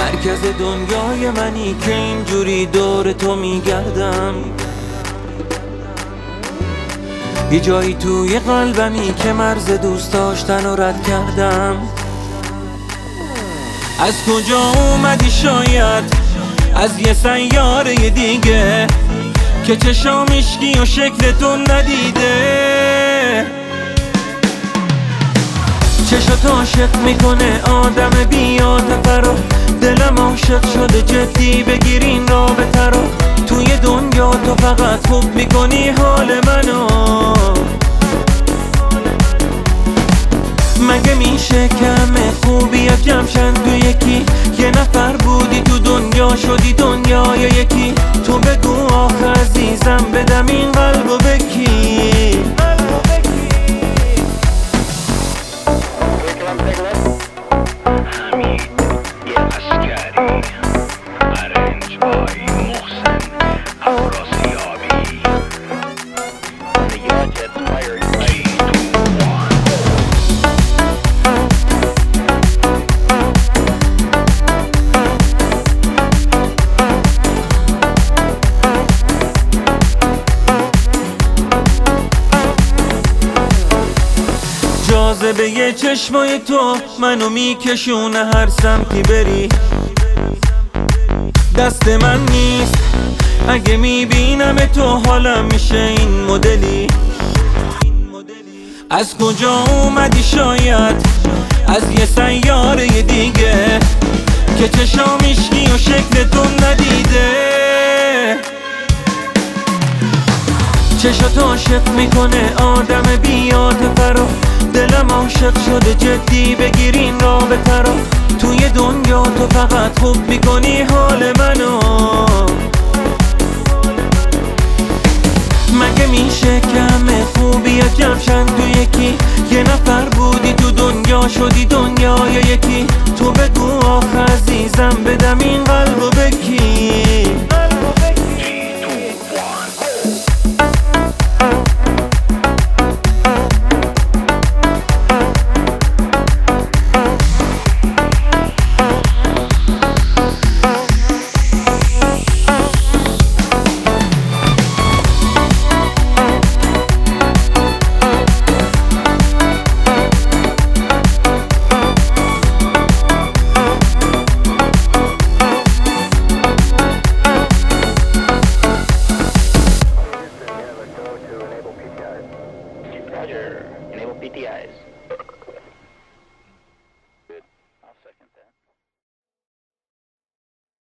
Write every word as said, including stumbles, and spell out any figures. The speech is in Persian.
مرکز دنیای منی که اینجوری دور تو میگردم. یه جایی توی قلبمی که مرز دوست داشتن رو رد کردم. از کجا اومدی شاید از یه سیاره دیگه که چشام عشقی و شکلتون ندیده. چشات عاشق میکنه آدم بی‌عاطفه رو، دلم عاشق شده جدی بگیرین رابطه رو. توی دنیا تو فقط خوب میکنی حال منو. مگه میشه کمه خوبیت جمشن تو یکی؟ یه نفر بودی تو دنیا شدی دنیا یا یکی؟ تو بگو آخه عزیزم بدم این قلبو بکی. جاذبه یه چشمای تو منو میکشونه هر سمتی بری. دست من نیست اگه میبینم تو حالم میشه این مدلی. از کجا اومدی شاید از یه سیاره دیگه که چشام عشقی و شکلتون ندیده. چشات عاشق میکنه آدم بی‌عاطفه رو، دلم عاشق شده جدی بگیرین رابطه رو. توی دنیا تو فقط خوب میکنی حال منو. مگه میشه کمه خوبیت جمشن تو یکی؟ یه نفر بودی تو دنیا شدی دنیا یا یکی؟ تو بگو آخه عزیزم بدم این قلبو بکی. Roger, enable P T Is.